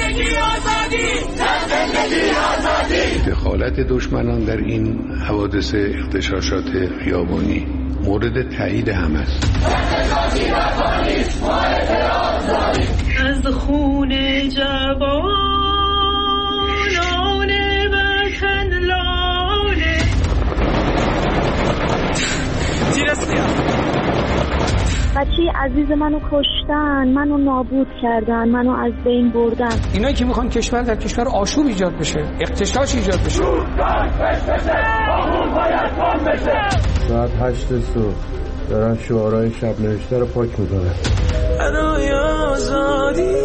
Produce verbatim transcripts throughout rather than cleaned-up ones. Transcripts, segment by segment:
دخالت دشمنان در این حوادث اغتشاشات خیابانی مورد تایید همه است. از خون جوانان وطن لاله بچه عزیز منو کشتن، منو نابود کردن، منو از بین بردن. اینایی که میخوان کشور در کشور آشوب ایجاد بشه، اغتشاش ایجاد بشه. ساعت هشت صبح دارن شعارهای شب نوشته رو پاک میکنن. ادای آزادی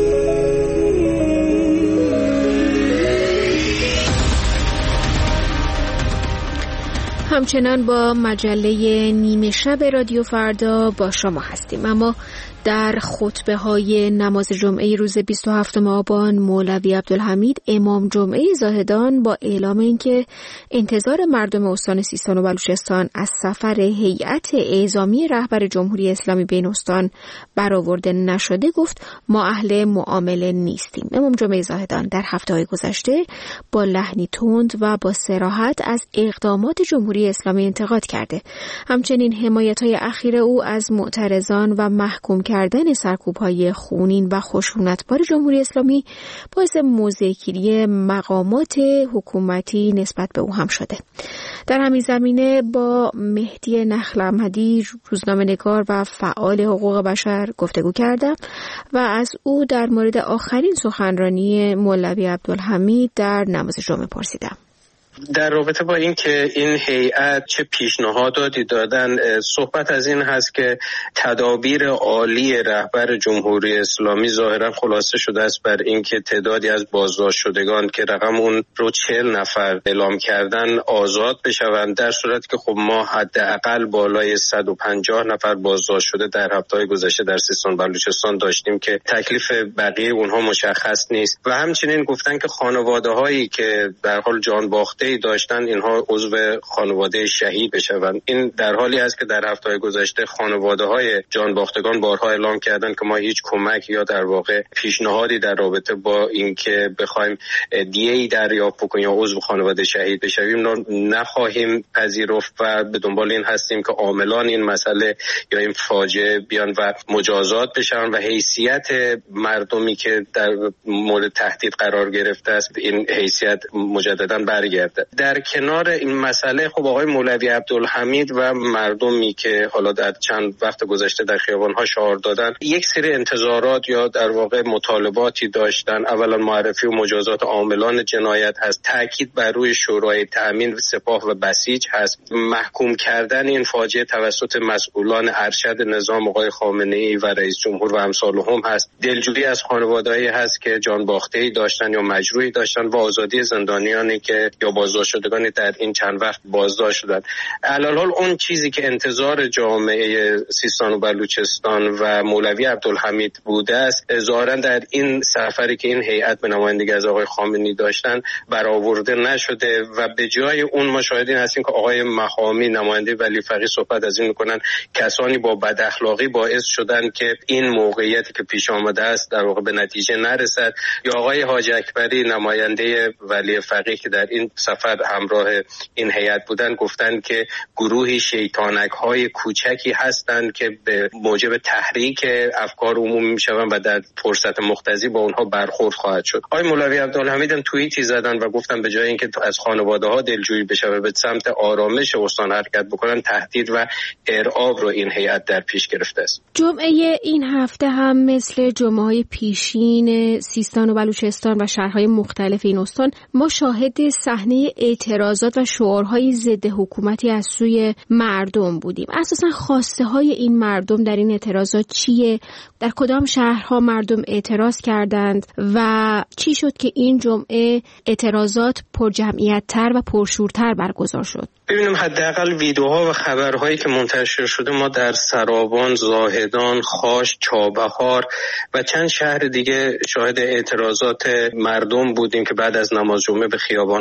همچنان با مجله نیمه شب رادیو فردا با شما هستیم. اما در خطبه های نماز جمعه روز بیست و هفتم آبان مولوی عبدالحمید امام جمعه زاهدان با اعلام اینکه انتظار مردم استان سیستان و بلوچستان از سفر هیئت اعزامی رهبر جمهوری اسلامی به این استان برآورده نشده گفت ما اهل معامله نیستیم. امام جمعه زاهدان در هفته‌های گذشته با لحنی تند و با صراحت از اقدامات جمهوری اسلامی انتقاد کرده. همچنین حمایت‌های اخیر او از معترضان و محکوم کردن سرکوب‌های خونین و خشونتبار جمهوری اسلامی باعث موضع‌گیری مقامات حکومتی نسبت به او هم شده. در همین زمینه با مهدی نخل احمدی روزنامه‌نگار و فعال حقوق بشر گفتگو کردم و از او در مورد آخرین سخنرانی مولوی عبدالحمید در نماز جمعه پرسیدم. در رابطه با این که این هیئت چه پیشنهاداتی دادن، صحبت از این هست که تدابیر عالی رهبر جمهوری اسلامی ظاهرا خلاصه شده است بر این که تعدادی از بازداشت شدگان که رقم اون رو چهل نفر اعلام کردن آزاد بشوند، در صورتی که خب ما حداقل بالای صد و پنجاه نفر بازداشت شده در هفته‌های گذشته در سیستان بلوچستان داشتیم که تکلیف بقیه اونها مشخص نیست. و همچنین گفتن که خانواده‌هایی که در حال جان باخته داشتن اینها عضو خانواده شهید بشوند. این در حالی است که در هفته‌های گذشته خانواده‌های جانباختگان بارها اعلام کردند که ما هیچ کمک یا در واقع پیشنهادی در رابطه با اینکه بخوایم دیه‌ای دریافت بکنیم یا عضو خانواده شهید بشویم نخواهیم پذیرفت و به دنبال این هستیم که عاملان این مسئله یا این فاجعه بیان و مجازات بشن و حیثیت مردمی که در مورد تهدید قرار گرفته است این حیثیت مجددا برگرده. در کنار این مسئله خب آقای مولوی عبدالحمید و مردمی که حالا در چند وقت گذشته در خیابان‌ها شعار دادن یک سری انتظارات یا در واقع مطالباتی داشتن. اولا معرفی و مجازات عاملان جنایت هست، تاکید بر روی شورای تأمین سپاه و بسیج هست، محکوم کردن این فاجعه توسط مسئولان ارشد نظام آقای خامنه‌ای و رئیس جمهور و امثالهم هست، دلجویی از خانواده‌ای هست که جان باخته‌ای داشتن یا مجروحی داشتن و آزادی زندانیانی که یا بازداشت شدگانی در این چند وقت بازداشت شدند. علالحال اون چیزی که انتظار جامعه سیستان و بلوچستان و مولوی عبدالحمید بوده است ظاهرا در این سفری که این هیئت به نمایندگی از آقای خامنه‌ای داشتن برآورده نشده و به جای اون ما شاهدین هستیم که آقای مقامی نماینده ولی فقیه صحبت از این میکنن کسانی با بد اخلاقی باعث شدن که این موقعیتی که پیش آمده است در واقع به نتیجه نرسد، یا آقای حاج اکبری نماینده ولی فقیه که در این سفر همراه این هیئت بودن گفتن که گروهی شیطانک های کوچکی هستند که به موجب تحریک افکار عمومی میشوند و در فرصت مقتضی با اونها برخورد خواهد شد. آقای مولوی عبدالحمید هم توییتی زدن و گفتن به جای اینکه از خانواده ها دلجویی بشه و به سمت آرامش استان حرکت بکنن، تهدید و ارعاب رو این هیئت در پیش گرفته است. جمعه این هفته هم مثل جمعه‌های پیشین سیستان و بلوچستان و شهرهای مختلف این استان ما شاهد صحنه اعتراضات و شعارهای ضد حکومتی از سوی مردم بودیم. اساساً خواسته های این مردم در این اعتراضات چیه؟ در کدام شهرها مردم اعتراض کردند و چی شد که این جمعه اعتراضات پرجمعیت‌تر و پرشورتر برگزار شد؟ ببینیم حداقل ویدیوها و خبرهایی که منتشر شده ما در سرابان، زاهدان، خاش، چابهار و چند شهر دیگه شاهد اعتراضات مردم بودیم که بعد از نماز جمعه به خیابان آمدن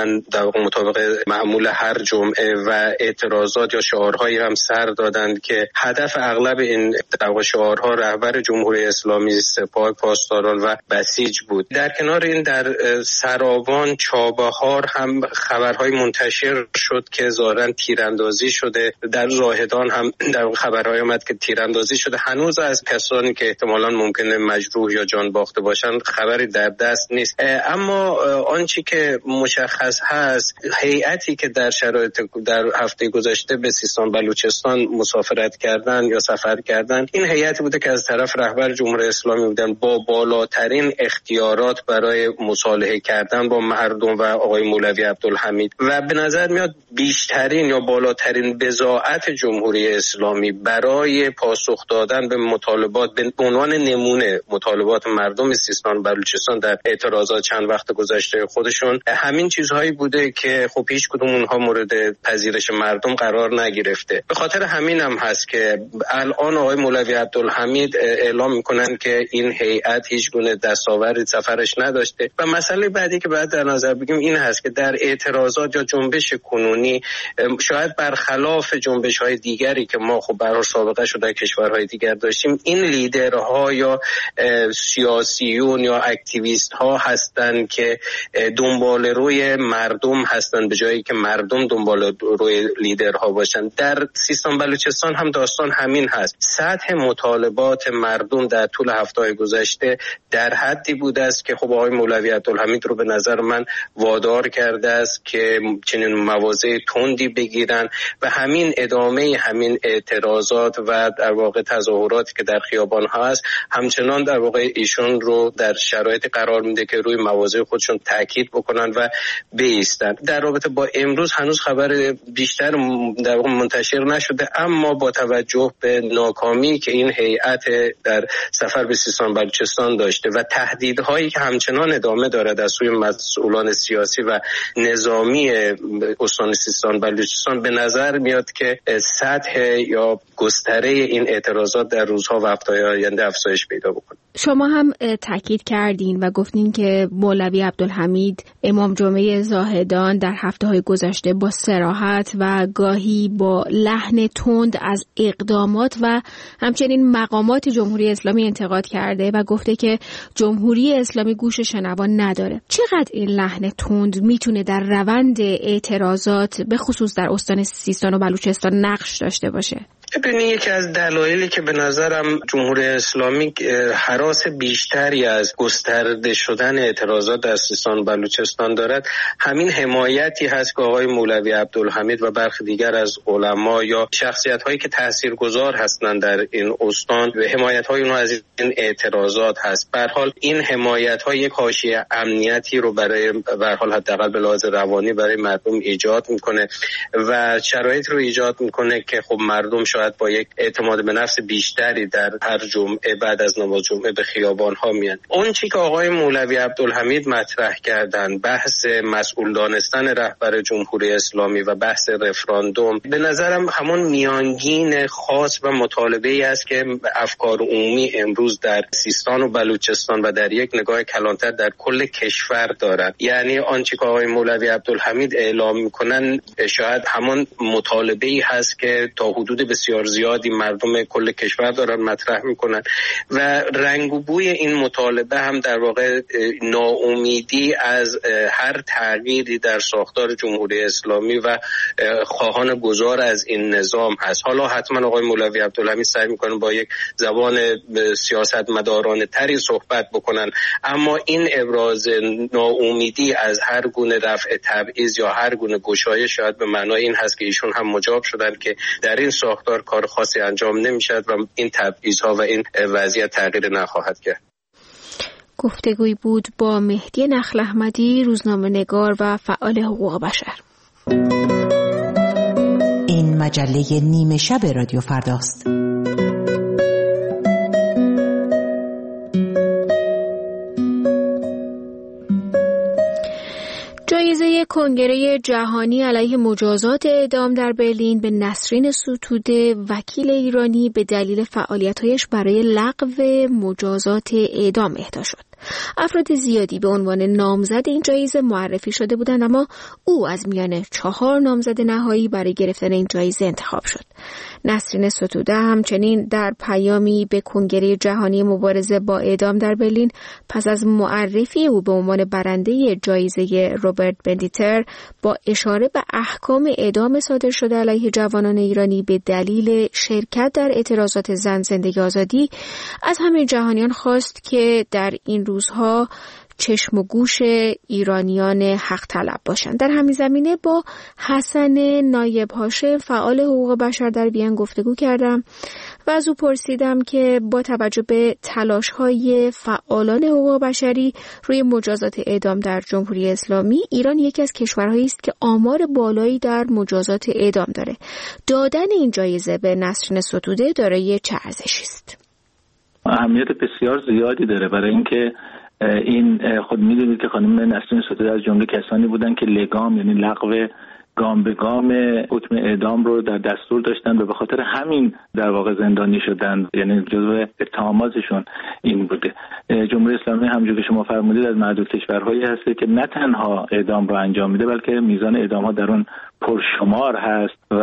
اومدن در واقع مطابق معمول هر جمعه و اعتراضات یا شعارهایی هم سر دادند که هدف اغلب این در واقع شعارها رهبر جمهوری اسلامی، سپاه پاسداران و بسیج بود. در کنار این در سراوان چابهار هم خبرهای منتشر شد که ظاهراً تیراندازی شده. در زاهدان هم در خبرهای اومد که تیراندازی شده. هنوز از کسانی که احتمالاً ممکنه مجروح یا جان باخته باشند خبری در دست نیست. اما آنچه که مشخص هست، هیئتی که در شرایط در هفته گذشته به سیستان بلوچستان مسافرت کردن یا سفر کردن، این هیئتی بوده که از طرف رهبر جمهوری اسلامی بودن با بالاترین اختیارات برای مصالحه کردن با مردم و آقای مولوی عبدالحمید و به نظر میاد بیشترین یا بالاترین بضاعت جمهوری اسلامی برای پاسخ دادن به مطالبات به عنوان نمونه مطالبات مردم سیستان بلوچستان در اعتراضات چند وقت گذشته خودشون همین چیزهایی بوده که خب هیچ کدوم اونها مورد پذیرش مردم قرار نگرفته. به خاطر همین هم هست که الان آقای مولوی عبدالحمید اعلام میکنن که این هیئت هیچ گونه دستاوردی سفرش نداشته و مسئله بعدی که باید در نظر بگیریم این هست که در اعتراضات یا جنبش کنونی شاید برخلاف جنبش‌های دیگری که ما خب برای سابقه شده در کشورهای دیگر داشتیم، این لیدرها یا سیاسیون یا اکتیویست ها هستند که دنبال روی مردم هستند به جایی که مردم دنبال روی لیدرها باشن. در سیستان بلوچستان هم داستان همین هست. سطح مطالبات مردم در طول هفته‌های گذشته در حدی بوده است که خب آقای مولوی عبدالحمید رو به نظر من وادار کرده است که چنین مواضع تندی بگیرن و همین ادامه همین اعتراضات و در واقع تظاهراتی که در خیابان ها هست همچنان در واقع ایشون رو در شرایط قرار میده که روی مواضع خودشون تاکید بکنن و بایستن. در رابطه با امروز هنوز خبر بیشتر در واقع منتشر نشده، اما با توجه به ناکامی که این هیئت در سفر به سیستان بلوچستان داشته و تهدیدهایی که همچنان ادامه دارد از سوی مسئولان سیاسی و نظامی استان سیستان بلوچستان، به نظر میاد که سطح یا گستره این اعتراضات در روزها و هفته‌های آینده افزایش پیدا بکنه. شما هم تاکید کردین و گفتین که مولوی عبدالحمید امام جمعه زاهدان در هفته‌های گذشته با صراحت و گاهی با لحن تند از اقدامات و همچنین مقامات جمهوری اسلامی انتقاد کرده و گفته که جمهوری اسلامی گوش شنوان نداره. چقدر این لحن تند میتونه در روند اعتراضات به خصوص در استان سیستان و بلوچستان نقش داشته باشه؟ ببینید یکی از دلایلی که به نظرم جمهوری اسلامی هراس بیشتری از گسترده شدن اعتراضات در سیستان و بلوچستان دارد همین حمایتی هست که آقای مولوی عبدالحمید و برخی دیگر از علما یا شخصیت‌هایی که تاثیرگذار هستند در این استان و حمایت‌های اونها از این اعتراضات هست. به هر حال این حمایت‌ها یک حاشیه امنیتی رو برای به هر حال حداقل به لحاظ روانی برای مردم ایجاد می‌کنه و شرایط رو ایجاد می‌کنه که خب مردم شاید با یک اعتماد به نفس بیشتری در هر جمعه بعد از نماز جمعه به خیابان ها میان. اون چی که آقای مولوی عبدالحمید مطرح کردن، بحث مسئول دانستن رهبر جمهوری اسلامی و بحث رفراندوم، به نظرم همون میانگین خاص و مطالبه‌ای است که افکار عمومی امروز در سیستان و بلوچستان و در یک نگاه کلانتر در کل کشور دارند. یعنی آنچه که آقای مولوی عبدالحمید اعلام میکنن شاید همون مطالبه‌ای هست که تا حدود بسیار زیادی مردم کل کشور دارن مطرح میکنن و رنگ و بوی این مطالبه هم در واقع ناامیدی از هر تغییری در ساختار جمهوری اسلامی و خواهان گذار از این نظام هست. حالا حتما آقای مولوی عبدالحمید سعی میکنن با یک زبان سیاستمدارانه تری صحبت بکنن، اما این ابراز ناامیدی از هر گونه رفع تبعیض یا هر گونه گشایش شاید به معنای این هست که ایشون هم مجاب شدن که در این ساختار کار خاصی انجام نمیشد و این تبعیض‌ها و این وضعیت تغییر نخواهد کرد. گفتگوی بود با مهدی نخل احمدی، روزنامه‌نگار و فعال حقوق بشر. این مجله نیمه شب رادیو فرداست. جایزه کنگره جهانی علیه مجازات اعدام در برلین به نسرین ستوده، وکیل ایرانی، به دلیل فعالیت‌هایش برای لغو مجازات اعدام اهدا شد. افراد زیادی به عنوان نامزد این جایزه معرفی شده بودند، اما او از میان چهار نامزد نهایی برای گرفتن این جایزه انتخاب شد. نسرین ستوده همچنین در پیامی به کنگره جهانی مبارزه با اعدام در برلین پس از معرفی او به عنوان برنده جایزه روبرت بندیتر با اشاره به احکام اعدام صادر شده علیه جوانان ایرانی به دلیل شرکت در اعتراضات زن زندگی آزادی از همه جهانیان خواست که در این روزها چشم و گوش ایرانیان حق طلب باشند. در همین زمینه با حسن نایب هاشم فعال حقوق بشر در وین گفتگو کردم و از او پرسیدم که با توجه به تلاش‌های فعالان حقوق بشری روی مجازات اعدام در جمهوری اسلامی، ایران یکی از کشورهایی است که آمار بالایی در مجازات اعدام داره. دادن این جایزه به نسرین ستوده دارای چه ارزشی است؟ اهمیت بسیار زیادی داره، برای اینکه این خود میدونید که خانم نسرین ستوده از جمله کسانی بودن که لگام یعنی لغو گام به گام حکم اعدام رو در دستور داشتن و به خاطر همین در واقع زندانی شدن، یعنی جزو اتهاماتشون این بوده. جمهوری اسلامی همونجور که شما فرمودید از معدود کشورهایی هست که نه تنها اعدام رو انجام میده بلکه میزان اعدام ها در اون پرشمار هست و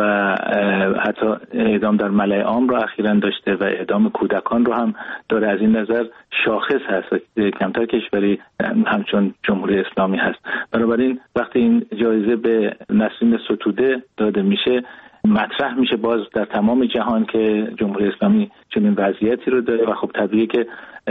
حتی اعدام در ملأ عام رو اخیراً داشته و اعدام کودکان رو هم داره. از این نظر شاخص هست و کمتر کشوری همچون جمهوری اسلامی هست. بنابراین وقتی این جایزه به نسرین ستوده داده میشه مطرح میشه باز در تمام جهان که جمهوری اسلامی چنین وضعیتی رو داره و خب طبیعیه که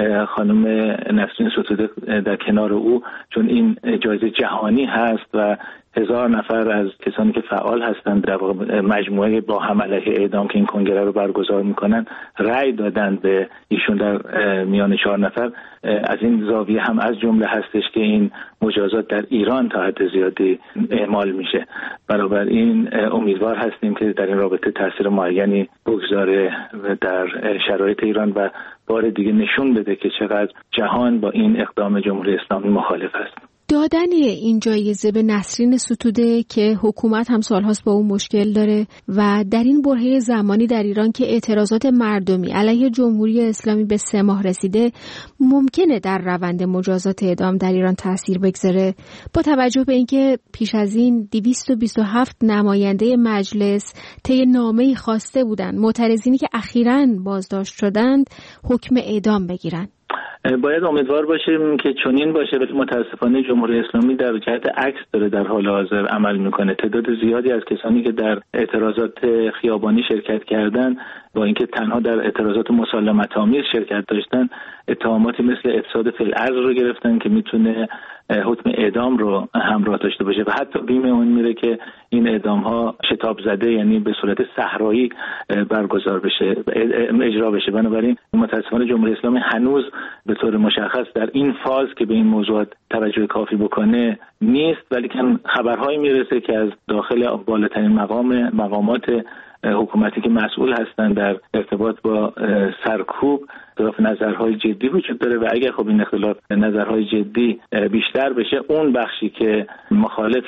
خانم نسرین ستوده در کنار او، چون این جایزه جهانی هست و هزار نفر از کسانی که فعال هستند در مجموعه با هم علیه اعدام که این کنگره رو برگزار میکنن رأی دادن به ایشون در میان چهار نفر، از این زاویه هم از جمله هستش که این مجازات در ایران تا حد زیادی اعمال میشه. بنابراین امیدوار هستیم که در این رابطه تاثیر معینی بگذاره در شرایط ایران و بار دیگه نشون بده که چقدر جهان با این اقدام جمهوری اسلامی مخالف است. دادن این جایزه به نسرین ستوده که حکومت هم سالهاست با اون مشکل داره و در این برهه زمانی در ایران که اعتراضات مردمی علیه جمهوری اسلامی به سه ماه رسیده، ممکنه در روند مجازات اعدام در ایران تأثیر بگذاره. با توجه به اینکه پیش از این دویست و بیست و هفت نماینده مجلس طی نامه‌ای خواسته بودند معترضینی که اخیراً بازداشت شدند حکم اعدام بگیرن. باید امیدوار باشیم که چنین باشه، ولی متاسفانه جمهوری اسلامی در جهت عکس داره در حال حاضر عمل میکنه. تعداد زیادی از کسانی که در اعتراضات خیابانی شرکت کردن با اینکه تنها در اعتراضات مسالمت‌آمیز شرکت داشتن، اتهاماتی مثل افساد فی الارض رو گرفتن که میتونه حکم اعدام رو همراه داشته باشه و حتی بیم اون میره که این اعدام ها شتاب زده یعنی به صورت صحرایی برگزار بشه اجرا بشه. بنابراین متاسفانه جمهوری اسلامی هنوز به طور مشخص در این فاز که به این موضوعات توجه کافی بکنه نیست، ولی که خبرهایی میرسه که از داخل بالاترین مقام مقامات حکومتی که مسئول هستند در ارتباط با سرکوب اختلاف نظرهای جدی وجود داره و اگر خب این اختلاف نظرهای جدی بیشتر بشه، اون بخشی که مخالف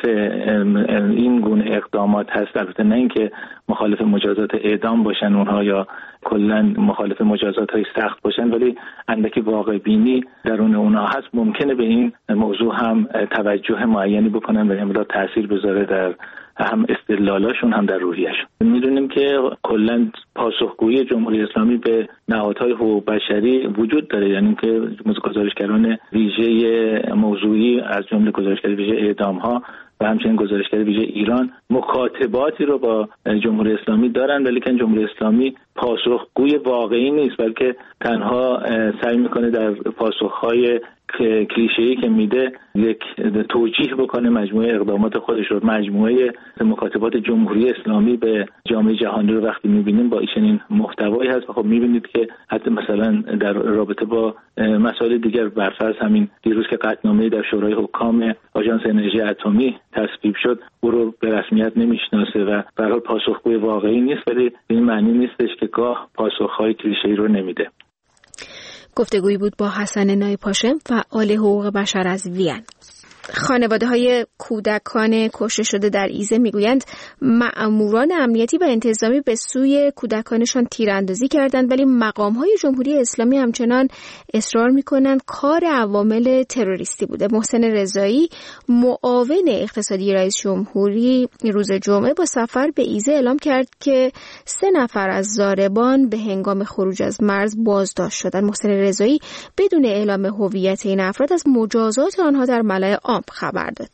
این گونه اقدامات هست، البته نه اینکه مخالف مجازات اعدام باشن اونها یا کلا مخالف مجازات های سخت باشن، ولی اندکی واقع بینی درون اونها هست، ممکنه به این موضوع هم توجه معینی بکنن و امروز تاثیر بذاره در هم استدلالاشون هم در روحیه‌شون. میدونیم که کلا پاسخگویی جمهوری اسلامی به نهادهای حقوق بشری وجود داره، یعنی که گزارشگران ویژه موضوعی از جمله گزارشگر ویژه اعدام‌ها و همچنین گزارشگر ویژه ایران مکاتباتی رو با جمهوری اسلامی دارن، ولی که جمهوری اسلامی پاسخگوی واقعی نیست، بلکه تنها سعی میکنه در پاسخهای کلیشه‌ای که میده یک توجیه بکنه مجموعه اقدامات خودش رو. مجموعه مکاتبات جمهوری اسلامی به جامعه جهانی رو وقتی میبینیم با این محتوایی هست و خب میبینید که حتی مثلا در رابطه با مسائل دیگر، برفرض همین دیروز که قطعنامه در شورای حکام آژانس انرژی اتمی تصویب شد، او رو به رسمیت نمیشناسه و به هر حال پاسخگوی واقعی نیست، ولی این معنی نیستش که گاه پاسخهای کلیشه‌ای رو نمیده. گفتگویی بود با حسن نایب هاشم، فعال حقوق بشر از وین. خانواده های کودکان کشته شده در ایزه میگویند مأموران امنیتی و انتظامی به سوی کودکانشان تیراندازی کردند، ولی مقام های جمهوری اسلامی همچنان اصرار میکنند کار عوامل تروریستی بوده. محسن رضایی معاون اقتصادی رئیس جمهوری روز جمعه با سفر به ایزه اعلام کرد که سه نفر از ضاربان به هنگام خروج از مرز بازداشت شدند. محسن رضایی بدون اعلام هویت این افراد از مجازات آنها در ملأ عام خبر داد.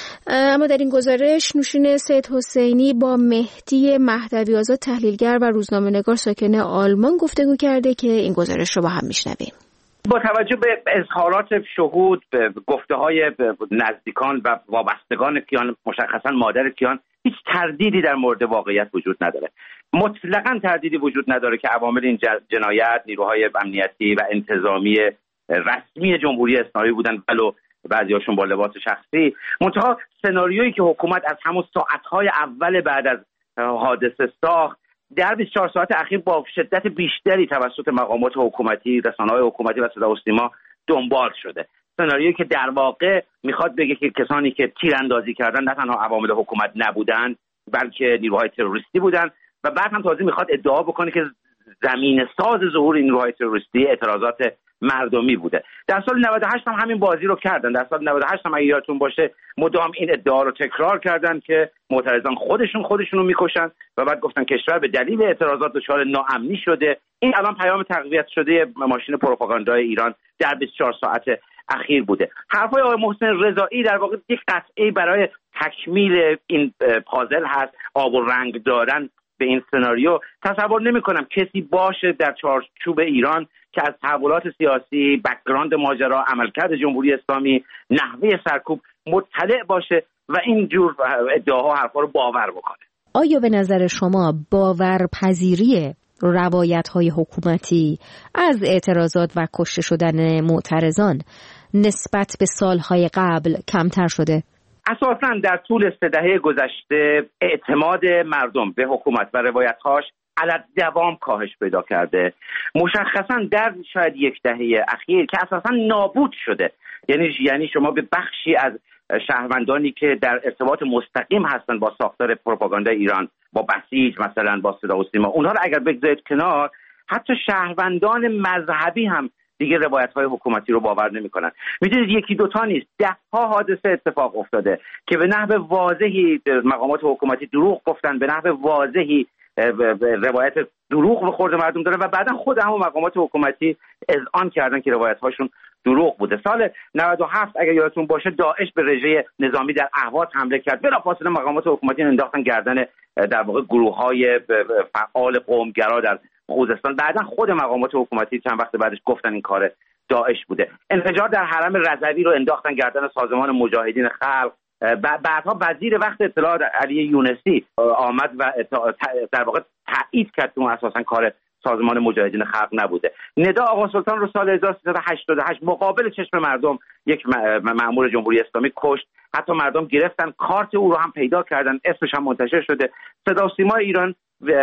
اما در این گزارش نوشین سید حسینی با مهدی مهدوی آزاد تحلیلگر و روزنامه‌نگار ساکن آلمان گفتگو کرده که این گزارش رو با هم میشنویم. با توجه به اظهارات شهود، به گفته‌های نزدیکان و وابستگان کیان، مشخصا مادر کیان، هیچ تردیدی در مورد واقعیت وجود نداره. مطلقاً تردیدی وجود نداره که عوامل این جنایت نیروهای امنیتی و انتظامی رسمی جمهوری اسلامی بودن، ولو بعضی‌هاشون با لباس شخصی. منتها سناریویی که حکومت از همون ساعت‌های اول بعد از حادثه ساخت در بیست و چهار ساعت اخیر با شدت بیشتری توسط مقامات حکومتی، رسانه‌های حکومتی و صدا و سیما دنبال شده. سناریویی که در واقع میخواد بگه که کسانی که تیراندازی کردن نه تنها عوامل حکومت نبودن، بلکه نیروهای تروریستی بودن و بعد هم تازه میخواد ادعا بکنه که زمین ساز ظهور این نیروهای تروریستی اعتراضات مردمی بوده. در سال نود و هشت هم همین بازی رو کردن. در سال نود و هشت هم اگه یادتون باشه مدام این ادعا رو تکرار کردن که معترضان خودشون خودشون رو میکشن و بعد گفتن کشور به دلیل اعتراضات دچار ناامنی شده. این الان پیام تقویت شده ماشین پروپاگاندای ایران در بیست و چهار ساعت اخیر بوده. حرفای آقای محسن رضایی در واقع یک قطعه برای تکمیل این پازل هست، آب و رنگ دادن به این سناریو. تصور نمی کنم کسی باشه در چارچوب ایران که از تحولات سیاسی، بک‌گراند ماجرا، عملکرد جمهوری اسلامی، نحوه سرکوب مطلع باشه و این جور ادعاها و حرفا رو باور بکنه. آیا به نظر شما باورپذیری روایت‌های حکومتی از اعتراضات و کشته شدن معترضان نسبت به سالهای قبل کمتر شده؟ اساساً در طول سه دهه گذشته اعتماد مردم به حکومت و روایت‌هاش علت دوام کاهش پیدا کرده. مشخصاً در شاید یک دهه اخیر که اساساً نابود شده. یعنی یعنی شما به بخشی از شهروندانی که در ارتباط مستقیم هستن با ساختار پروپاگاندای ایران، با بسیج مثلا، با صدا و سیما، اونها رو اگر بگذارید کنار، حتی شهروندان مذهبی هم دیگه روایت‌های حکومتی رو باور نمی‌کنن. می‌دونید یکی دوتا نیست، ده‌ها حادثه اتفاق افتاده که به نحو واضحی مقامات حکومتی دروغ گفتن، به نحو واضحی روایت دروغ به خورد مردم داره و بعدا خود همون مقامات حکومتی اذعان کردن که روایت‌هاشون دروغ بوده. سال نود و هفت اگر یادتون باشه داعش به رژه نظامی در اهواز حمله کرد. بلافاصله مقامات حکومتی انداختن گردن در واقع گروه‌های فعال قومگرا در خوزستان. بعدا خود مقامات حکومتی چند وقت بعدش گفتن این کار داعش بوده. انفجار در حرم رضوی رو انداختن گردن سازمان مجاهدین خلق. بعدها وزیر وقت اطلاعات علی یونسی آمد و در واقع تایید کرد که اون اساسا کار سازمان مجاهدین خلق نبوده. ندا آقا سلطان رو سال هزار و سیصد و هشتاد و هشت مقابل چشم مردم یک مأمور جمهوری اسلامی کشت. حتی مردم گرفتن کارت او رو هم پیدا کردن، اسمش هم منتشر شده. صدا و سیما ایران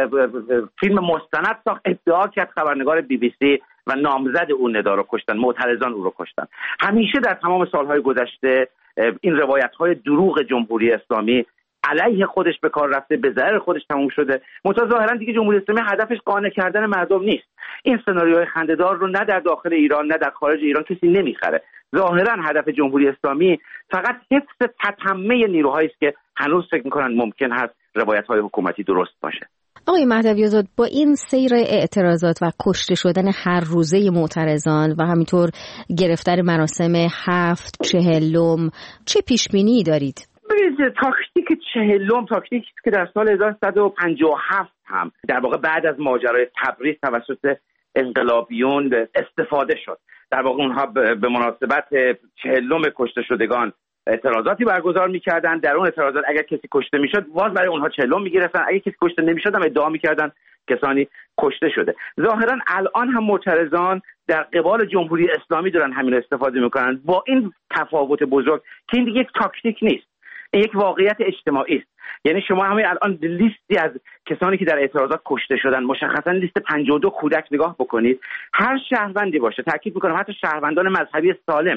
فیلم مستند ساخت، ادعا کرد خبرنگار بی بی سی و نامزد اون ندا رو کشتن، معترضان او رو کشتن. همیشه در تمام سالهای گذشته این روایت‌های دروغ جمهوری اسلامی علیه خودش به کار رفته، به ضرر خودش تموم شده. منتها ظاهرا دیگه جمهوری اسلامی هدفش قانع کردن مردم نیست. این سناریوهای خنده‌دار رو نه در داخل ایران نه در خارج ایران کسی نمیخره. ظاهرا هدف جمهوری اسلامی فقط حفظ تتمه نیروهایی است که هنوز فکر می‌کنن ممکن هست روایت‌های حکومتی درست باشه. آقای مهدوی آزاد، با این سیر اعتراضات و کشته شدن هر روزه معترضان و همینطور گرفتن مراسم هفت چهلم چه پیش‌بینی دارید؟ ببینید، تاکتیک چهلم تاکتیکی که در سال هزار و سیصد و پنجاه و هفت هم در واقع بعد از ماجرای تبریز توسط انقلابیون استفاده شد. در واقع اونها به مناسبت چهلم کشته شدگان اعتراضاتی برگزار می‌کردن. در اون اعتراضات اگر کسی کشته می‌شد باز برای اونها چهلم می‌گرفتن، اگر کسی کشته نمی‌شد هم ادعا می‌کردن کسانی کشته شده. ظاهراً الان هم معترضان در قبال جمهوری اسلامی دارن همین استفاده می‌کنن، با این تفاوت بزرگ که این دیگه یک تاکتیک نیست، این یک واقعیت اجتماعی است. یعنی شما همین الان لیستی از کسانی که در اعتراضات کشته شدن، مشخصاً لیست پنجاه و دو کودک نگاه بکنید، هر شهروندی باشه، تاکید می‌کنم حتی شهروندان مذهبی سالم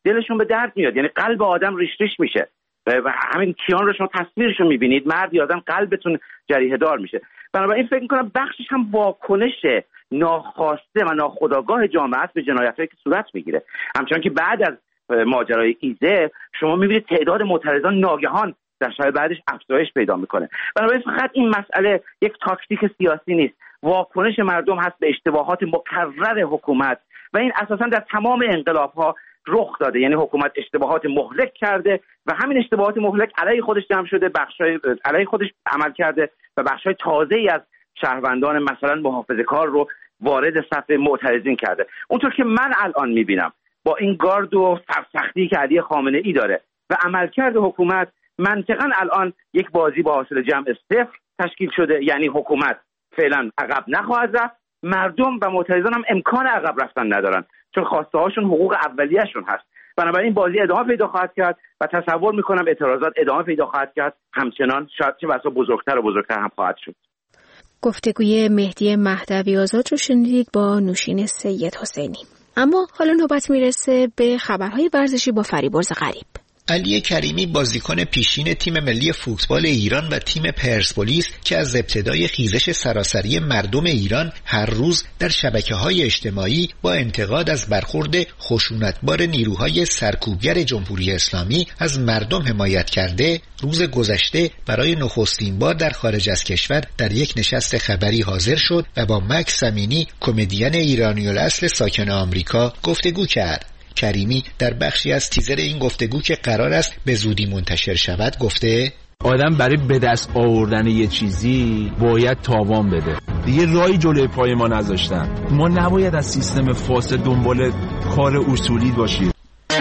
دلشون به درد میاد، یعنی قلب آدم ریش ریش میشه و همین کیان رو شما تصویرش رو میبینید، مرد یا آدم قلبتون جریحه دار میشه. بنابراین فکر میکنم بخشش هم واکنش ناخواسته و ناخودآگاه جامعه است به جنایتایی که صورت میگیره. همچنان که بعد از ماجرای ایزه شما میبینید تعداد معترضان ناگهان در شب بعدش افزایش پیدا میکنه. بنابراین فقط این مسئله یک تاکتیک سیاسی نیست، واکنش مردم هست به اشتباهات مکرر حکومت و این اساسا در تمام انقلاب‌ها رخ داده. یعنی حکومت اشتباهات مهلک کرده و همین اشتباهات مهلک علیه خودش جمع شده، بخشای علیه خودش عمل کرده و بخشای تازه‌ای از شهروندان مثلا محافظه‌کار رو وارد صف معترضین کرده. اونطور که من الان میبینم با این گارد و سرسختی که علی خامنه‌ای داره و عملکرد حکومت، منطقاً الان یک بازی با حاصل جمع صفر تشکیل شده. یعنی حکومت فعلا عقب نخواهد رفت، مردم و معترضان هم امکان عقب رفتن ندارن چون خواسته هاشون حقوق اولیه‌شون هست. بنابراین بازی ادامه پیدا خواهد کرد و تصور میکنم اعتراضات ادامه پیدا خواهد کرد، همچنان شاید چه بسا بزرگتر و بزرگتر هم خواهد شد. گفتگوی مهدی مهدوی آزاد رو شنیدید با نوشین سید حسینی. اما حالا نوبت میرسه به خبرهای ورزشی با فریبرز غریب. علی کریمی بازیکن پیشین تیم ملی فوتبال ایران و تیم پرسپولیس که از ابتدای خیزش سراسری مردم ایران هر روز در شبکه‌های اجتماعی با انتقاد از برخورد خشونتبار نیروهای سرکوبگر جمهوری اسلامی از مردم حمایت کرده، روز گذشته برای نخستین بار در خارج از کشور در یک نشست خبری حاضر شد و با مکس امینی کمدین ایرانی الاصل ساکن آمریکا گفتگو کرد. کریمی در بخشی از تیزر این گفتگو که قرار است به زودی منتشر شود گفته: آدم برای به دست آوردن یه چیزی باید تاوان بده. دیگه راهی جلوی پای ما نذاشتن. ما نباید از سیستم فاسد دنبال کار اصولی باشیم.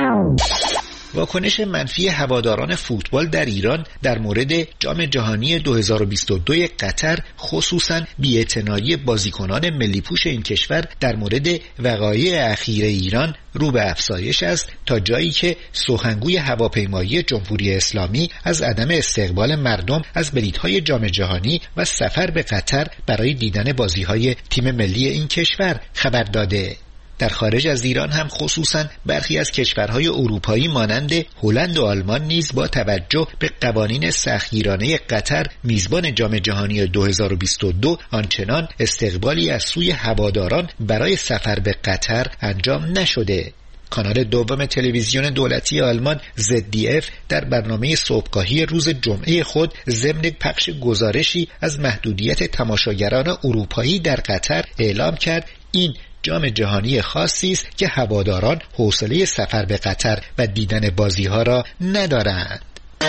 واکنش منفی هواداران فوتبال در ایران در مورد جام جهانی دو هزار و بیست و دو قطر، خصوصاً بی‌اعتنایی بازیکنان ملی پوش این کشور در مورد وقایع اخیر ایران رو به افزایش است، تا جایی که سخنگوی هواپیمایی جمهوری اسلامی از عدم استقبال مردم از بلیط‌های جام جهانی و سفر به قطر برای دیدن بازی‌های تیم ملی این کشور خبر داده. در خارج از ایران هم خصوصاً برخی از کشورهای اروپایی مانند هلند و آلمان نیز با توجه به قوانین سختگیرانه قطر میزبان جام جهانی دو هزار و بیست و دو آنچنان استقبالی از سوی هواداران برای سفر به قطر انجام نشده. کانال دوم تلویزیون دولتی آلمان زد دی اف در برنامه صبحگاهی روز جمعه خود ضمن پخش گزارشی از محدودیت تماشاگران اروپایی در قطر اعلام کرد این جام جهانی خاصی است که هواداران حوصله سفر به قطر و دیدن بازی‌ها را ندارند.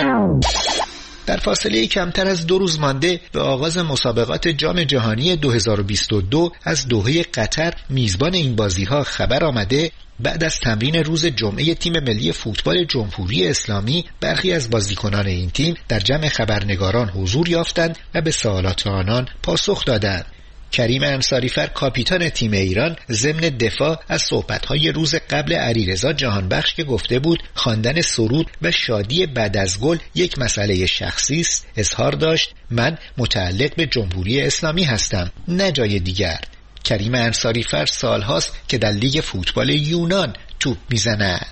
در فاصله کمتر از دو روز مانده به آغاز مسابقات جام جهانی دو هزار و بیست و دو از دوحه قطر میزبان این بازی‌ها خبر آمده بعد از تمرین روز جمعه تیم ملی فوتبال جمهوری اسلامی برخی از بازیکنان این تیم در جمع خبرنگاران حضور یافتند و به سوالات آنان پاسخ دادند. کریم انصاریفر کاپیتان تیم ایران ضمن دفاع از صحبت‌های روز قبل علیرضا جهانبخش که گفته بود خواندن سرود و شادی بعد از گل یک مسئله شخصی است، اظهار داشت: من متعلق به جمهوری اسلامی هستم، نه جای دیگر. کریم انصاریفر سالهاست که در لیگ فوتبال یونان توپ میزند.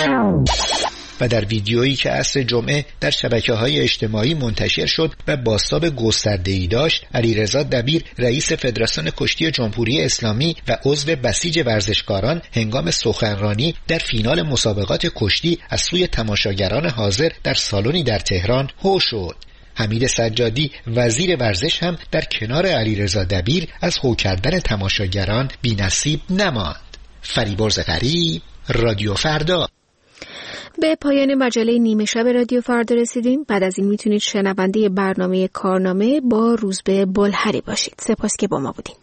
و در ویدیویی که عصر جمعه در شبکه‌های اجتماعی منتشر شد و بازتاب گسترده‌ای داشت، علیرضا دبیر رئیس فدراسیون کشتی جمهوری اسلامی و عضو بسیج ورزشکاران هنگام سخنرانی در فینال مسابقات کشتی از سوی تماشاگران حاضر در سالنی در تهران هو شد. حمید سجادی وزیر ورزش هم در کنار علیرضا دبیر از هو کردن تماشاگران بی‌نصیب نماند. فریبرز غریب، رادیو فردا. به پایان مجله نیمه شب رادیو فردا رسیدیم. بعد از این میتونید شنونده برنامه کارنامه با روزبه بلحری باشید. سپاس که با ما بودین.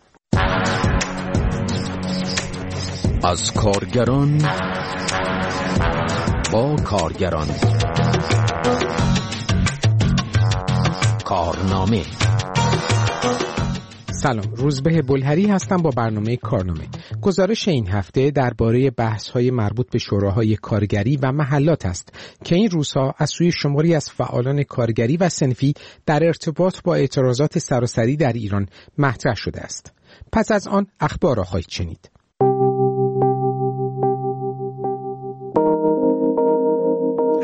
از کارگران با کارگران، کارنامه. سلام، روزبه بلحری هستم با برنامه کارنامه. گزارش این هفته درباره بحث‌های مربوط به شوراهای کارگری و محلات است که این روزها از سوی شماری از فعالان کارگری و صنفی در ارتباط با اعتراضات سراسری در ایران مطرح شده است. پس از آن اخبار را خواهید شنید.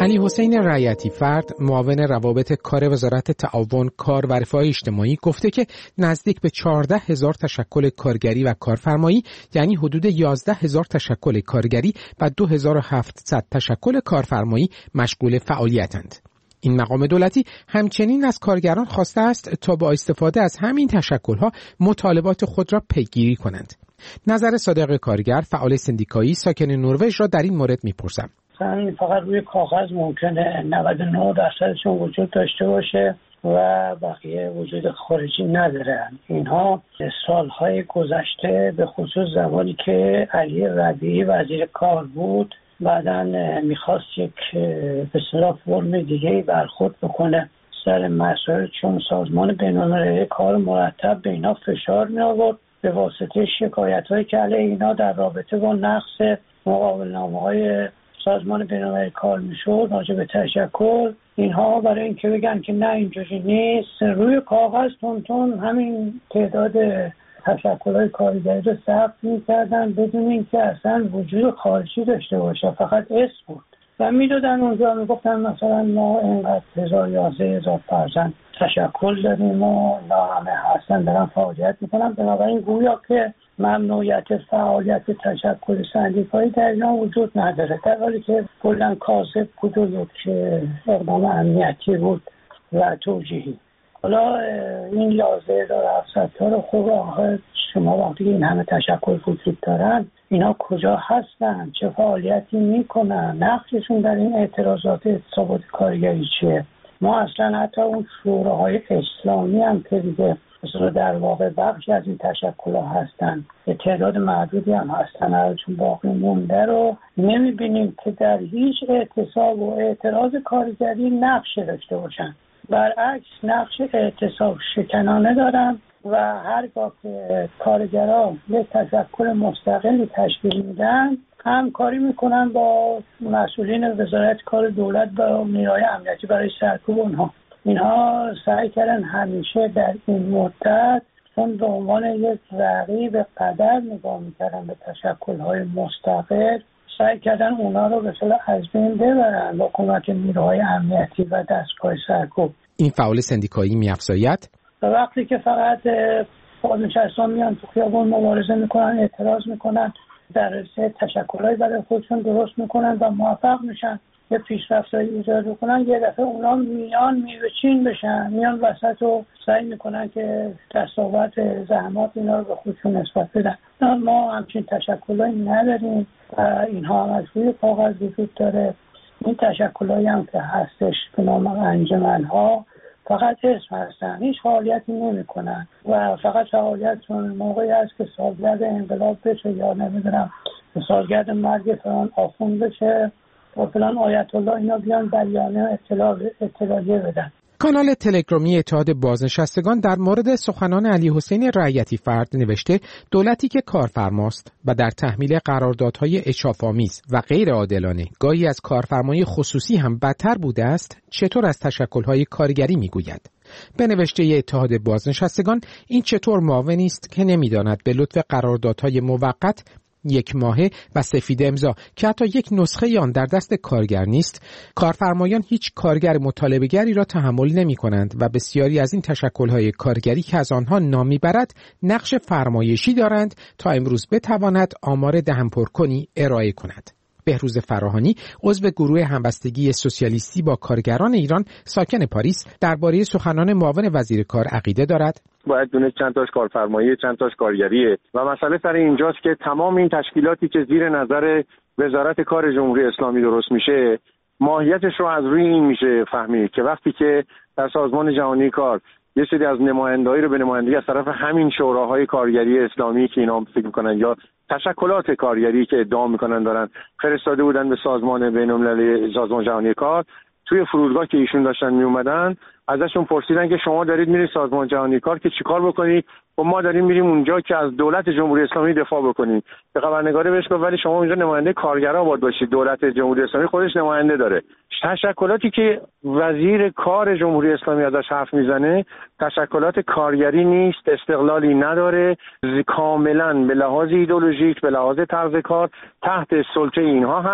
علی حسین رعیتی فرد، معاون روابط کار وزارت تعاون، کار و رفاه اجتماعی گفته که نزدیک به چهارده هزار تشکل کارگری و کارفرمایی، یعنی حدود یازده هزار تشکل کارگری و دو هزار و هفتصد تشکل کارفرمایی مشغول فعالیتند. این مقام دولتی همچنین از کارگران خواسته است تا با استفاده از همین تشکل‌ها مطالبات خود را پیگیری کنند. نظر صادق کارگر، فعال سندیکایی ساکن نروژ را در این مورد می‌پرسم. فقط روی کاغذ ممکنه نود و نه درصدشون وجود داشته باشه و بقیه وجود خارجی ندارن. اینها سالهای گذشته به خصوص زمانی که علی ربیعی وزیر کار بود بعداً میخواست یک به اصطلاح فرم دیگه برخورد بکنه سر مسائل، چون سازمان بین‌المللی کار مرتب به اینا فشار می آورد به واسطه شکایت‌هایی که علیه اینا در رابطه با نقض مقابله‌نامه‌های سازمان بین‌المللی کار میشد راجع به تشکل. اینها برای اینکه بگن که نه اینجوری نیست، روی کاغذ تون همین تعداد تشکل‌های کارگری رو ثبت می‌کردن بدون اینکه اصلا وجود خارجی داشته باشه، فقط اسم بود و میدادن اونجا میگفتن مثلا ما اینقدر هزار یازده هزار پرسنت تشکل داریم و اینا همه هستن دارن فعالیت میکنن. بنابراین گویا که ممنوعیت فعالیت تشکل سندیکایی در ایران وجود نداره، در حالی که کلاً کاذب بود و یک اقدام امنیتی بود و توجیهی. حالا این یازده هزار و هفتصد تا رو خوب آخر شما وقتی این همه تشکل وجود دارن اینا کجا هستن، چه فعالیتی میکنن، نقششون در این اعتراضات اعتصابات کارگری چیه؟ ما اصلا حتی اون شوراهای اسلامی هم که دیگه مثلا در واقع بخشی از این تشکل‌ها هستن، تعداد معدودی هم هستن چون باقی مونده رو نمیبینیم که در هیچ اعتصاب و اعتراض کارگری نقش داشته باشن. برعکس نقش اعتصاب شکنانه دارن و هرگاه که کارگران یک تشکل مستقلی تشکیل میدن همکاری میکنن با مسئولین وزارت کار دولت و نیروهای امنیتی برای سرکوب اونها. اینها سعی کردن همیشه در این مدت چون به عنوان یک رقیب قدر نگاه میکردن به تشکل‌های مستقل، سعی کردن اونا رو به اصطلاح از بین ببرن با کمک نیروهای امنیتی و دستگاه سرکوب. این فعال سندیکایی می‌افزاید وقتی که فقط بازنشستگان میان تو خیابون مبارزه میکنن، اعتراض میکنن، در راسته تشکل‌های برای خودشون درست میکنن و موفق میشن یه پیشرفت‌هایی ایجاد کنن، یه دفعه اونا میان میوه‌چین بشن، میان وسط و سعی میکنن که دستاورد زحمات اینا رو به خودشون نسبت بدن. ما همچین تشکل‌هایی نداریم و اینها هم از روی کاغذ وجود داره. این تشکل‌هایی هم که هستش به نام انجمن‌ها فقط اسم هستن، هیچ فعالیتی نمی‌کنن و فقط فعالیتشون موقعی است که سالگرد انقلاب بشه یا نمیدونم سالگرد مرگ فلان آخوند بشه و فلان آیت الله اینا بیان بیانیه اطلاع اطلاعیه بدن. کانال تلگرامی اتحاد بازنشستگان در مورد سخنان علی حسین رعیتی فرد نوشته دولتی که کارفرماست و در تحمیل قراردادهای اشراف‌آمیز و غیر عادلانه گاهی از کارفرمای خصوصی هم بدتر بوده است، چطور از تشکل‌های کارگری میگوید؟ به نوشته اتحاد بازنشستگان این چطور معاونی است که نمیداند به لطف قراردادهای موقت یک ماهه و سفید امضا که حتی یک نسخه آن در دست کارگر نیست، کارفرمایان هیچ کارگر مطالبه‌گری را تحمل نمی کنند و بسیاری از این تشکل‌های کارگری که از آنها نام می‌برد نقش فرمایشی دارند تا امروز بتواند آمار دهن‌پرکنی ارائه کند. بهروز فراهانی عضو گروه همبستگی سوسیالیستی با کارگران ایران ساکن پاریس درباره سخنان معاون وزیر کار عقیده دارد. باید دونه چند تاش کارفرمایی چند تاش کارگریه و مسئله سر اینجاست که تمام این تشکیلاتی که زیر نظر وزارت کار جمهوری اسلامی درست میشه ماهیتش رو از روی این میشه فهمید که وقتی که در سازمان جهانی کار یه سری از نمایندهایی رو به نمایندگی از طرف همین شوراهای کارگری اسلامی که اینا فکر میکنن یا تشکلات کارگری که ادعا میکنن دارن فرستاده بودن به سازمان بین‌المللی سازمان جهانی کار، توی فرودگاه که ایشون داشتن می اومدن ازشون پرسیدن که شما دارید میرید سازمان جهانی کار که چیکار بکنید؟ و ما داریم میریم اونجا که از دولت جمهوری اسلامی دفاع بکنیم. به خبرنگار بهش گفت ولی شما اونجا نماینده کارگرا باید باشید، دولت جمهوری اسلامی خودش نماینده داره. تشکلاتی که وزیر کار جمهوری اسلامی ازش حرف میزنه تشکلات کارگری نیست، استقلالی نداره، کاملا به لحاظ ایدئولوژیک به لحاظ طرز کار تحت سلطه اینها هست.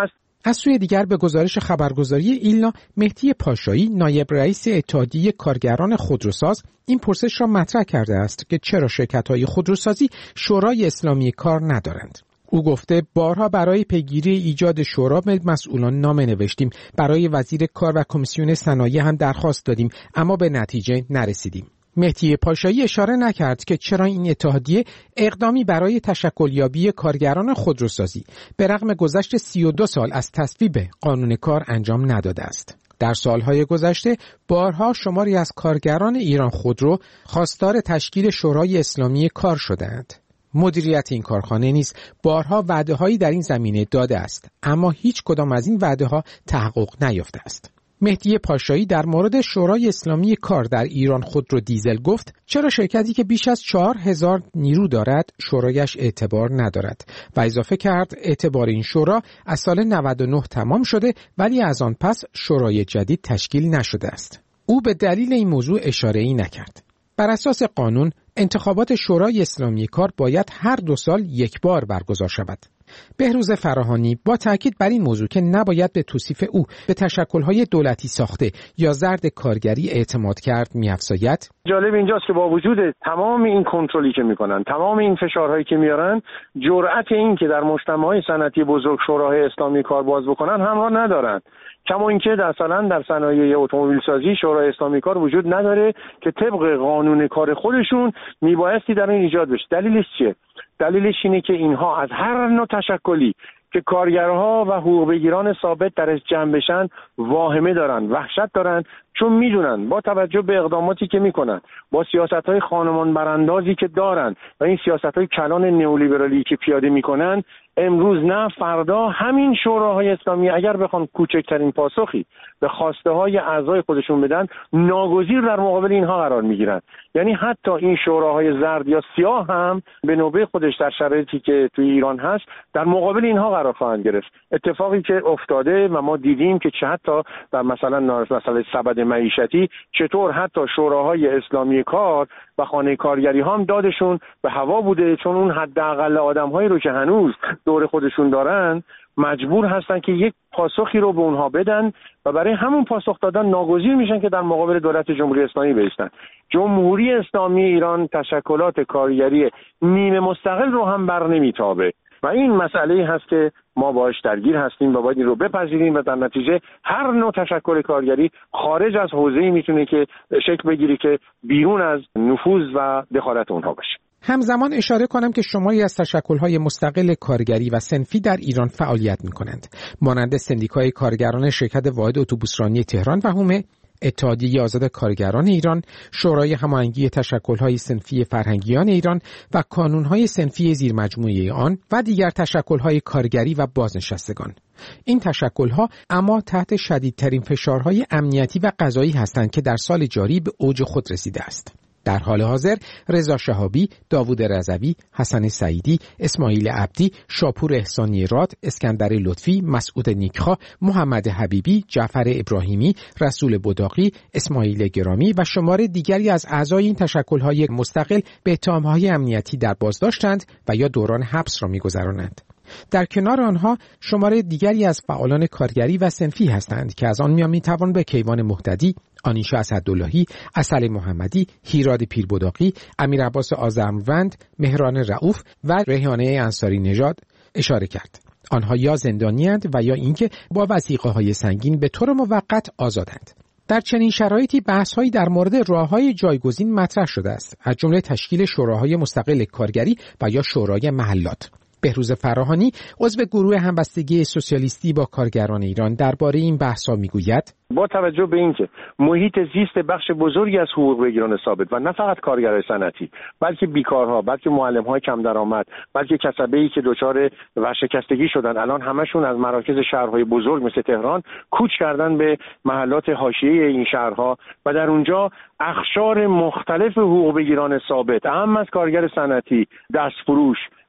از سوی دیگر به گزارش خبرگزاری ایلنا، مهدی پاشایی نایب رئیس اتحادیه کارگران خودروساز این پرسش را مطرح کرده است که چرا شرکت‌های خودروسازی شورای اسلامی کار ندارند. او گفته بارها برای پیگیری ایجاد شورا به مسئولان نامه نوشتیم، برای وزیر کار و کمیسیون صنایع هم درخواست دادیم، اما به نتیجه نرسیدیم. مهدی پاشایی اشاره نکرد که چرا این اتحادیه اقدامی برای تشکلیابی کارگران خودروسازی به رغم گذشت سی و دو سال از تصویب قانون کار انجام نداده است. در سالهای گذشته بارها شماری از کارگران ایران خودرو خواستار تشکیل شورای اسلامی کار شدند. مدیریت این کارخانه نیز بارها وعده‌هایی در این زمینه داده است، اما هیچ کدام از این وعده‌ها تحقق نیافته است. مهدی پاشایی در مورد شورای اسلامی کار در ایران خودرو دیزل گفت چرا شرکتی که بیش از چهار هزار نیرو دارد شورایش اعتبار ندارد و اضافه کرد اعتبار این شورا از سال نود و نه تمام شده ولی از آن پس شورای جدید تشکیل نشده است. او به دلیل این موضوع اشاره‌ای نکرد. بر اساس قانون انتخابات شورای اسلامی کار باید هر دو سال یک بار برگزار شود. بهروز فراهانی با تاکید بر این موضوع که نباید به توصیف او به تشکل‌های دولتی ساخته یا زرد کارگری اعتماد کرد می‌افزاید: جالب اینجاست که با وجود تمام این کنترلی که می‌کنن، تمام این فشارهایی که میارن، جرأت این که در مجتمع‌های صنعتی بزرگ شورای اسلامی کار باز بکنن همراه ندارن. کما اینکه مثلا در صنایع اتومبیل سازی شورای اسلامی کار وجود نداره که طبق قانون کار خودشون میبایستی در این ایجاد بشه. دلیلش چیه؟ دلیلش اینه که اینها از هر نوع تشکلی که کارگرها و حقوق بگیران ثابت درش جمع بشن واهمه دارن، وحشت دارن، چون میدونن با توجه به اقداماتی که میکنن، با سیاست‌های خانمان براندازی که دارن و این سیاست‌های کلان نئولیبرالی که پیاده میکنن، امروز نه فردا همین شوراهای اسلامی اگر بخوان کوچکترین پاسخی به خواسته های اعضای خودشون بدن، ناگزیر در مقابل اینها قرار میگیرن. یعنی حتی این شوراهای زرد یا سیاه هم به نوبه خودش در شرایطی که توی ایران هست در مقابل اینها قرار خواهند گرفت. اتفاقی که افتاده و ما دیدیم که چه حتی در مثلا مسئله سبد معیشتی چطور حتی شوراهای اسلامی کار و خانه کارگری ها هم دادشون به هوا بوده، چون اون حداقل آدم‌هایی رو که هنوز دور خودشون دارن مجبور هستن که یک پاسخی رو به اونها بدن و برای همون پاسخ دادن ناگزیر میشن که در مقابل دولت جمهوری اسلامی بایستن. جمهوری اسلامی ایران تشکلات کارگری نیمه مستقل رو هم بر نمیتابه و این مسئله هست که ما باهاش درگیر هستیم و باید این رو بپذیریم و در نتیجه هر نوع تشکل کارگری خارج از حوزه‌ای میتونه که شکل بگیره که بیرون از نفوذ و دخالت اونها باشه. همزمان اشاره کنم که شماری از تشکل‌های مستقل کارگری و صنفی در ایران فعالیت می‌کنند، مانند سندیکای کارگران شرکت واحد اتوبوسرانی تهران و هومه، اتحادیه آزاد کارگران ایران، شورای هماهنگی تشکل‌های صنفی فرهنگیان ایران و کانون‌های صنفی زیرمجموعه آن و دیگر تشکل‌های کارگری و بازنشستگان. این تشکل‌ها اما تحت شدیدترین فشارهای امنیتی و قضایی هستند که در سال جاری به اوج خود رسیده است. در حال حاضر رضا شهابی، داوود رضوی، حسن سعیدی، اسماعیل عبدی، شاپور احسانی راد، اسکندر لطفی، مسعود نیکخواه، محمد حبیبی، جعفر ابراهیمی، رسول بداقی، اسماعیل گرامی و شمار دیگری از اعضای این تشکل‌های مستقل به اتهام‌های امنیتی در بازداشتند و یا دوران حبس را می‌گذرانند. در کنار آنها شمار دیگری از فعالان کارگری و صنفی هستند که از آن میان میتوان به کیوان مهتدی، آنیشا اسداللهی، عسل محمدی، هیراد پیربداقی، امیر عباس آذرموند، مهران رؤوف و ریحانه انصاری نژاد اشاره کرد. آنها یا زندانی‌اند و یا اینکه با وثیقه‌های سنگین به طور موقت آزادند. در چنین شرایطی بحث‌هایی در مورد راه‌های جایگزین مطرح شده است، از جمله تشکیل شوراهای مستقل کارگری و یا شورای محلات. بهروز فراهانی، عضو گروه همبستگی سوسیالیستی با کارگران ایران، درباره این بحث‌ها میگوید: با توجه به اینکه محیط زیست بخش بزرگی از حقوق بگیران ثابت و نه فقط کارگرای صنعتی، بلکه بیکارها، بلکه معلم‌های کم درآمد، بلکه کسبه‌ای که دچار ورشکستگی شدن، الان همشون از مراکز شهرهای بزرگ مثل تهران کوچ کردن به محلات حاشیه این شهرها و در اونجا اقشار مختلف حقوق بگیران ثابت، اهم از کارگر صنعتی، دستفروش،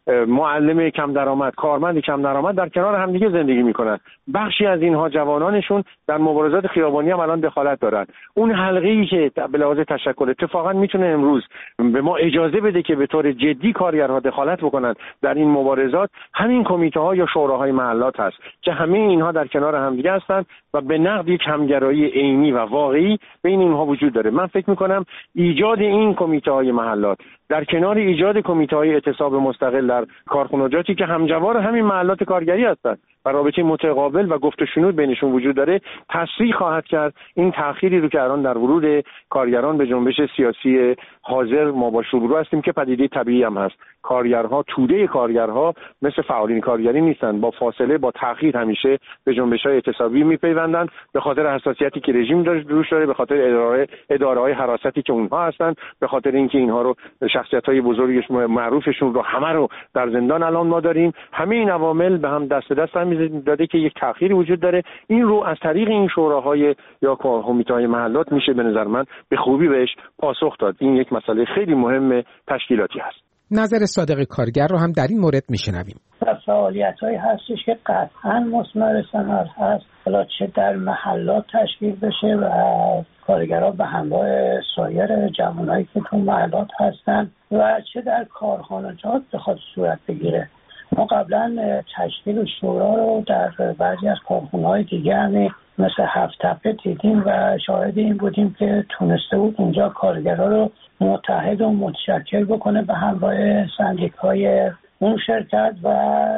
معلم کم درآمد، کارمند کم درآمد در کنار همدیگه زندگی میکنن. بخشی از اینها جوانانشون در مبارزات خیابانی هم الان دخالت دارن. اون حلقه‌ای که به لحاظ تشکل اتفاقا میتونه امروز به ما اجازه بده که به طور جدی کارگرها دخالت بکنن در این مبارزات، همین کمیته ها یا شوراهای محلات هست که همه اینها در کنار همدیگه هستن و به نقد یک همگرایی عینی و واقعی بین اینها وجود داره. من فکر میکنم ایجاد این کمیته های محلات در کنار ایجاد کمیته های اعتصاب مستقل در کارخانجاتی که همجوار همین محلات کارگری هستند و رابطه متقابل و گفت و شنود بینشون وجود داره، تسریع خواهد کرد این تأخیری رو که الان در ورود کارگران به جنبش سیاسی حاضر ما باش روبرو هستیم که پدیده طبیعی هم هست. کارگرها، توده کارگرها مثل فعالین کارگری نیستن، با فاصله با تأخیر همیشه به جنبش‌های اعتصابی میپیوندن به خاطر حساسیتی که رژیم روش داره، به خاطر اداره اداره‌های حراستی که اونها هستن، به خاطر اینکه اینها رو شخصیت‌های بزرگش معروفشون رو همه رو در زندان الان ما داریم. همه این عوامل به هم دست به دست هم داده که یک تأخیری وجود داره. این رو از طریق این شوراهای یا کمیته‌های محلات میشه به نظر من به خوبی بهش پاسخ داد. این یک مسئله خیلی مهم تشکیلاتی هست. نظر صادق کارگر رو هم در این مورد میشنویم. فعالیت‌هایی هستش که قطعاً مثمر ثمر هست، حالا چه در محلات تشکیل بشه و کارگرها به همراه سایر جوانایی که تو محلات هستن و چه در کارخانجات بخواد صورت بگیره. ما قبلا تشکیل شورا رو در بعضی از کارخانه‌های دیگه هم مثل هفت تپه دیدیم و شاهد این بودیم که تونسته بود اونجا کارگرها رو متحد و متشکل بکنه به همراه سندیکای اون شرکت و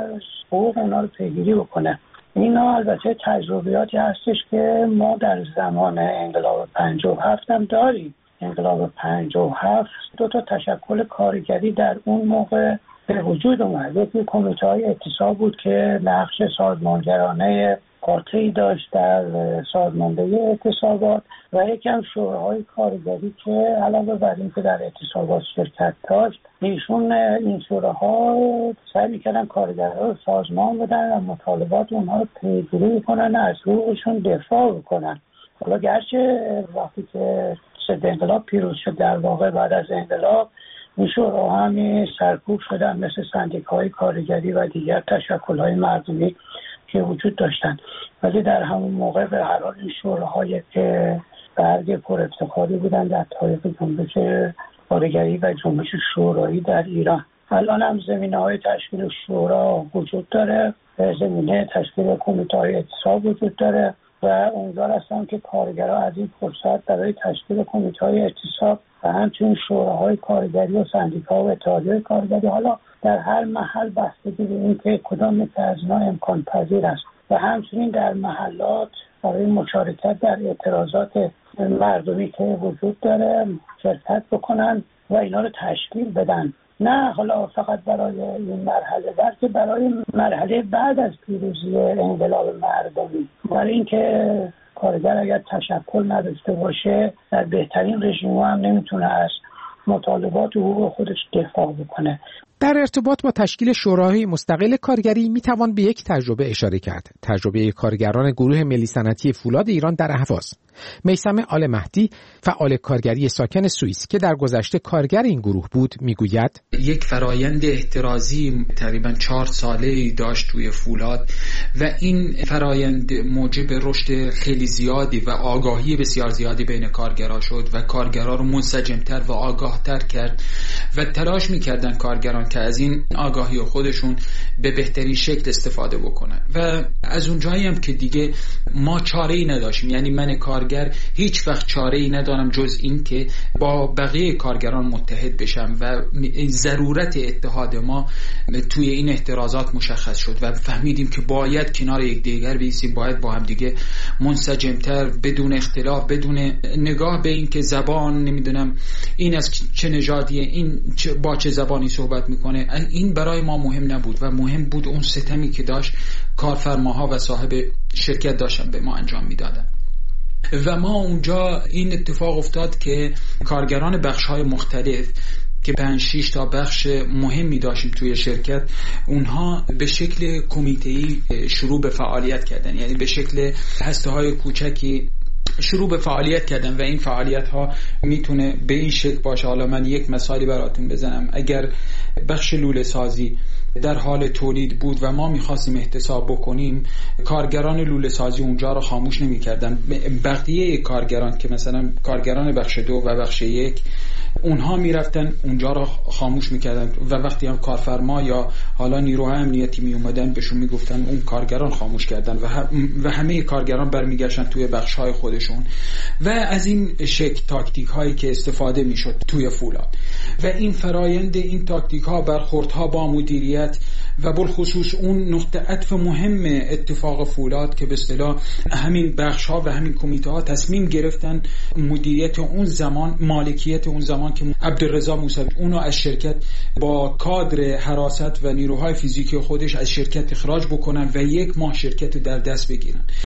حقوق اونا رو پیگیری بکنه. اینا البته تجربیاتی هستش که ما در زمان انقلاب پنجاه و هفت هم داریم. انقلاب پنجاه و هفت دو تا تشکل کارگری در اون موقع به وجود اومد. یکی کمیته های اعتصاب بود که نقش سازمانگرانه قاطعی داشت در سازماندهی اعتصابات و یکی هم شوراهای کارگری که علاوه بر این که در اعتصابات شرکت داشت، ایشون این شوراها سعی میکردن کارگرها رو سازمان بدن و مطالبات اونها رو پیگیری کنن، از حقوقشون دفاع بکنن. حالا گرچه وقتی که ضد انقلاب پیروز شد در واقع بعد از انقلاب این شوراها هم سرکوب شدن مثل سندیکاهای کارگری و دیگر تشکل‌های مردمی که وجود داشتن، ولی در همون موقع به هر حال این شوراهای که برگ پر افتخاری بودن در تاریخ جنبش کارگری و جنبش شورایی در ایران. الان هم زمینه‌های تشکیل شورا وجود داره، زمینه تشکیل کمیته‌های اعتصاب وجود داره و امیدوار هستم که کارگرها از این فرصت برای تشکیل کمیته‌های اعتصاب و همچنین شوراهای کارگری و سندیکا و اتحادیه کارگری حالا در هر محل بستگی به این که کدام یک از اینا امکان پذیر است و همچنین در محلات برای مشارکت در اعتراضات مردمی که وجود داره شرکت بکنن و اینا رو تشکیل بدن، نه حالا فقط برای این مرحله بلکه برای مرحله بعد از پیروزی انقلاب مردمی. برای اینکه کارگر اگر تشکل نداشته باشه در بهترین رژیم هم نمیتونه از مطالبات و حقوق خودش دفاع بکنه. در ارتباط با تشکیل شوراهای مستقل کارگری می توان به یک تجربه اشاره کرد. تجربه کارگران گروه ملی صنعتی فولاد ایران در اهواز. میثم آل مهدی، فعال کارگری ساکن سوئیس که در گذشته کارگر این گروه بود، میگوید یک فرایند احترازی تقریبا چهار ساله‌ای داشت توی فولاد و این فرایند موجب رشد خیلی زیادی و آگاهی بسیار زیادی بین کارگرها شد و کارگرها رو منسجم‌تر و آگاه‌تر کرد و تلاش می‌کردن کارگران که از این آگاهی خودشون به بهترین شکل استفاده بکنن و از اونجایی هم که دیگه ما چاره‌ای نداشتیم، یعنی من کارگر هیچ وقت چاره‌ای ندارم جز این که با بقیه کارگران متحد بشم و ضرورت اتحاد ما توی این اعتراضات مشخص شد و فهمیدیم که باید کنار یکدیگر بایستیم، باید با هم دیگه منسجم‌تر بدون اختلاف، بدون نگاه به این که زبان نمیدونم این از چه نژادیه، این با چه زبانی صحبت میکنه، این برای ما مهم نبود و مهم بود اون ستمی که داشت کارفرماها و صاحب شرکت داشتن به ما انجام میدادن. و ما اونجا این اتفاق افتاد که کارگران بخش‌های مختلف که پنج شش تا بخش مهمی داشتیم توی شرکت، اونها به شکل کمیته‌ای شروع به فعالیت کردن، یعنی به شکل هسته‌های کوچکی شروع به فعالیت کردن و این فعالیت ها میتونه به این شکل باشه. حالا من یک مثالی براتون بزنم. اگر بخش لوله سازی در حال تولید بود و ما میخواستیم احتساب بکنیم، کارگران لوله سازی اونجا رو خاموش نمی‌کردن. بقیه کارگران که مثلا کارگران بخش دو و بخش یک، اونها میرفتن اونجا رو خاموش میکردن و وقتی هم کارفرما یا حالا نیروهای امنیتی می اومدن بهشون میگفتن اون کارگران خاموش کردن و, و همه کارگران برمیگشتن توی بخش‌های خودشون و از این شکل تاکتیک هایی که استفاده میشد توی فولاد و این فرایند، این تاکتیک ها، برخوردها با مدیریت و بالخصوص اون نقطه عطف مهم اتفاق فولاد که به اصطلاح همین بخش ها و همین کمیته ها تصمیم گرفتن مدیریت اون زمان، مالکیت اون زمان که عبدالرضا موسوی اونو از شرکت با کادر حراست و نیروهای فیزیکی خودش از شرکت اخراج بکنن و یک ماه شرکت در دست بگیرن.